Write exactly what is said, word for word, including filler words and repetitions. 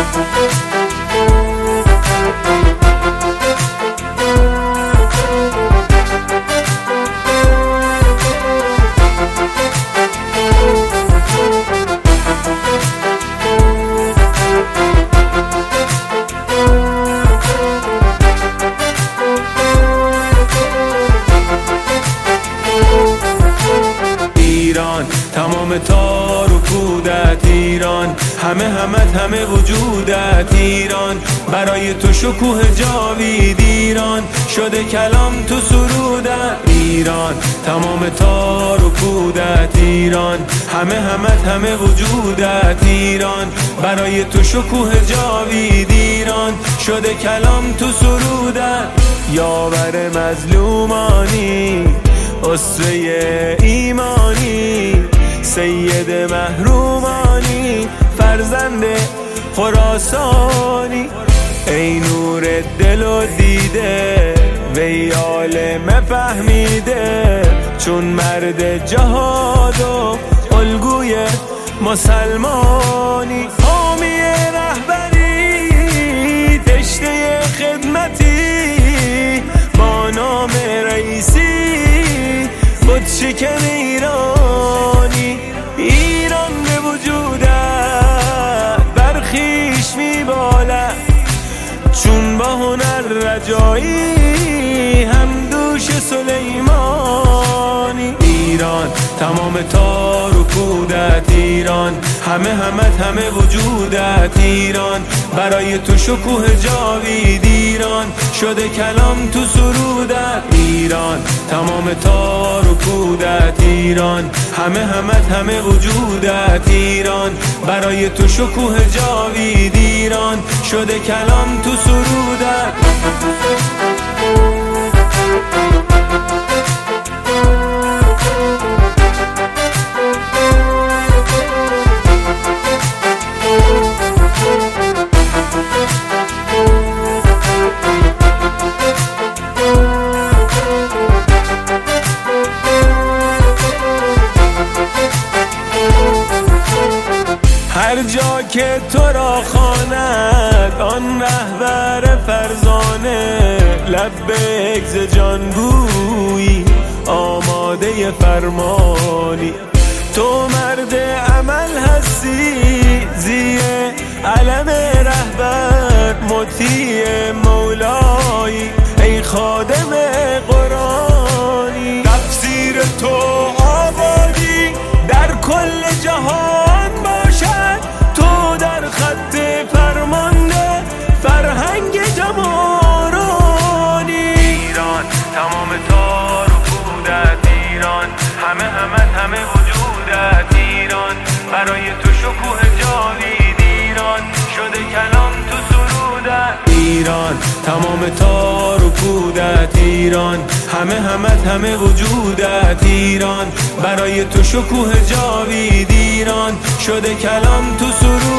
تمام تار و پودت ایران، همه همت همه وجودت ایران، برای تو شکوه جاوید ایران، شده کلام تو سرودت ایران. تمام تار و پودت ایران، همه همت همه وجودت ایران، برای تو شکوه جاوید ایران، شده کلام تو سرودت. یاور مظلومانی، اسوه ایمانی، سید محرومانی، فرزند خراسانی، ای نور دل و دیده وی عالم فهمیده، چون مرد جهاد و الگوی مسلمانی، حامی رهبری تشنه خدمتی، با نام رئیسی بود شکن ایرانی. ایران به وجودت برخیش میبالد، چون با هنر رجایی هم دوش سلیمانی. ایران تمام تار و پودت ایران، همه همت همه وجودت ایران، برای تو شکوه جاوید ایران، شده کلام تو سرودت ایران. تمام تار و پودت ایران، همه همت همه وجودت ایران، برای تو شکوه جاوید ایران، شده کلام تو سرودت. هر جا که تو را خواند آن رهبر فرزانه، لبیک ز جانگویی آماده فرمانی، تو مرد عمل هستی زیر علم رهبر، مطیع مولایی ای خادم قرآنی. تفسیر تو آبادی در کل جهان باشد، تو در خط فرمانده فرهنگ جمارانی. ایران تمام تار و پودت ایران، همه همت همه وجودت ایران، برای تو شکوه جاوید ایران، شده کلام تو سرودت ایران. تمام تار و پودت ایران، همه همت همه وجودت ایران، برای تو شکوه جاوید ایران، شده کلام تو سرودت.